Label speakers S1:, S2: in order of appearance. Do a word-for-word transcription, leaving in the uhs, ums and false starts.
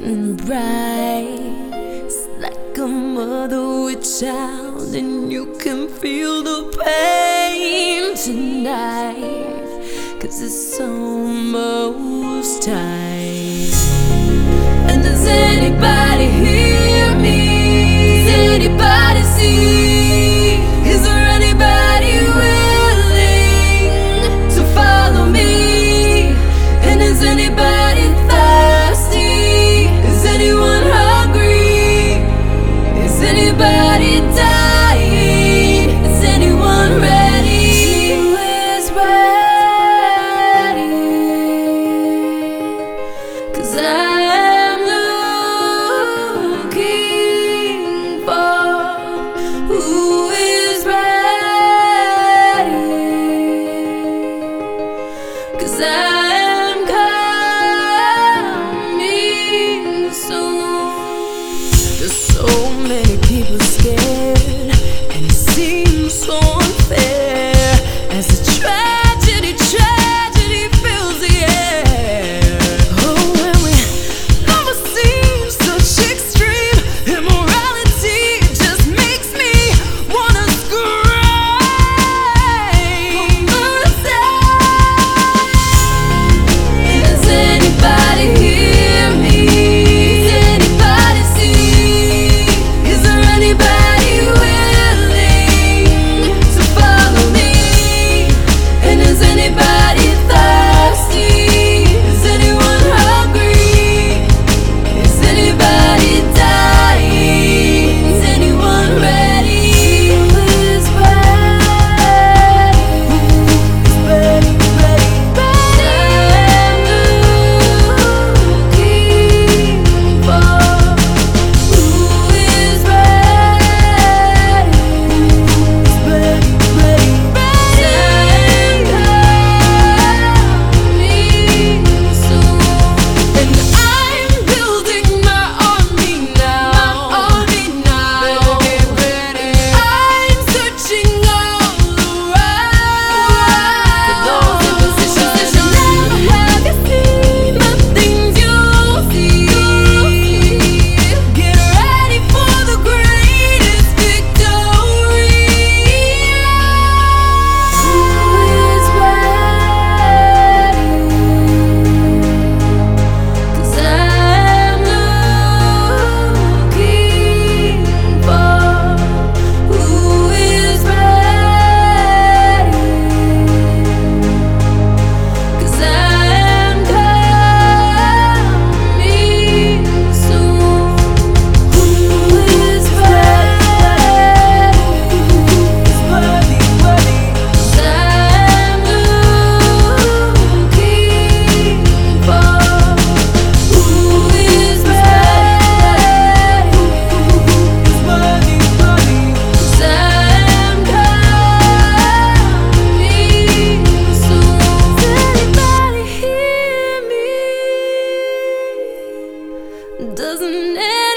S1: and bright. It's like a mother with child, and you can feel the pain tonight, 'cause it's almost time. And does anybody hear me? Does anybody see? Is there anybody willing to follow me? And is anybody thirsty? Is anyone hungry? Is anybody dying? Is anyone ready? Who is ready? 'Cause I'm looking for who is ready. 'Cause I'm coming soon. There's so many people scared, and it seems so unfair as the tragedy, tragedy fills the air. Oh, and we never seen such extreme immorality. It just makes me wanna scream. Does anybody hear me? Does anybody see? Is there anybody willing to follow me? And is anybody thirsty? Is anyone hungry? Is anybody dying? Is anyone ready? Who is ready? Who is ready, ready, ready? I'm looking for who is ready. Who's ready, ready, ready? I'm coming soon. And I'm building my army now. My army now. Get ready. I'm searching all around for those in positions that never have you seen the things you'll see. Get ready for the greatest victory. Who is ready? 'Cause I'm looking for who is ready. 'Cause I'm coming soon. Who is ready? Who's worthy, worthy? 'Cause I'm looking for who is ready. Who's worthy, worthy? 'Cause I'm coming soon. Does anybody hear me? Doesn't